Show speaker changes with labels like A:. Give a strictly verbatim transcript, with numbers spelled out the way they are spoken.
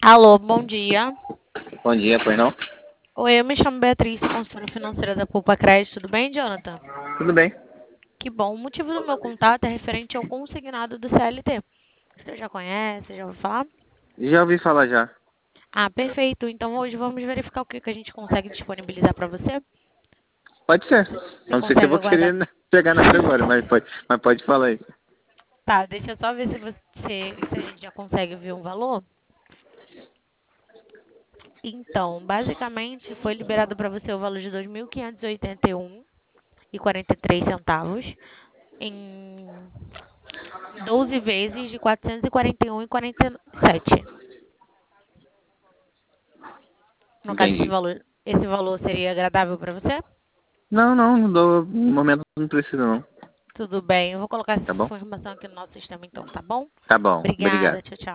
A: Alô, bom dia.
B: Bom dia, pois não?
A: Oi, eu me chamo Beatriz, sou consultora financeira da Poupa Crédito. Tudo bem, Jonathan?
B: Tudo bem.
A: Que bom. O motivo do meu contato é referente ao consignado do C L T. Você já conhece, já ouviu falar?
B: Já ouvi falar já.
A: Ah, perfeito. Então hoje vamos verificar o que que a gente consegue disponibilizar para você.
B: Pode ser.
A: Você você
B: Não sei se eu
A: consegue
B: vou
A: aguardar?
B: querer pegar nada agora, mas pode, mas pode falar aí.
A: Tá, deixa eu só ver se, você, se a gente já consegue ver um valor. Então, basicamente, foi liberado para você o valor de dois mil quinhentos e oitenta e um e quarenta e três centavos em doze vezes de quatrocentos e quarenta e um e quarenta e sete. No caso, esse
B: Entendi.
A: valor, esse valor seria agradável para você?
B: Não, não, não dou. No momento não precisa não.
A: Tudo bem, eu vou colocar essa
B: Tá bom?
A: informação aqui no nosso sistema então, tá bom?
B: Tá bom.
A: Obrigada,
B: Obrigado.
A: tchau, tchau.